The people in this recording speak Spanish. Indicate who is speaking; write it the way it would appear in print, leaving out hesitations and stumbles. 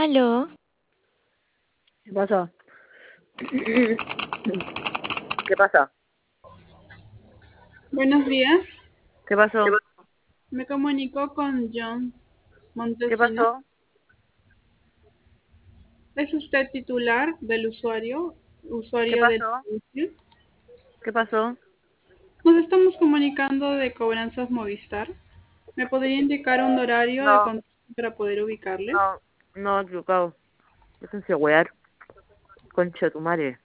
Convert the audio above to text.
Speaker 1: Aló,
Speaker 2: ¿Qué pasa? ¿Qué pasa?
Speaker 3: Buenos días,
Speaker 2: ¿Qué pasó?
Speaker 3: me comunico con John
Speaker 2: ¿Qué
Speaker 3: Montesino.
Speaker 2: pasó?
Speaker 3: ¿Es usted titular del usuario,
Speaker 2: ¿Qué
Speaker 3: usuario del
Speaker 2: pasó?
Speaker 3: servicio?
Speaker 2: ¿Qué pasó?
Speaker 3: Nos estamos comunicando de cobranzas Movistar. ¿Me podría indicar un horario de
Speaker 2: No,
Speaker 3: contacto para poder ubicarle?
Speaker 2: no, no, equivocado. Déjense wear. Concha de tu madre.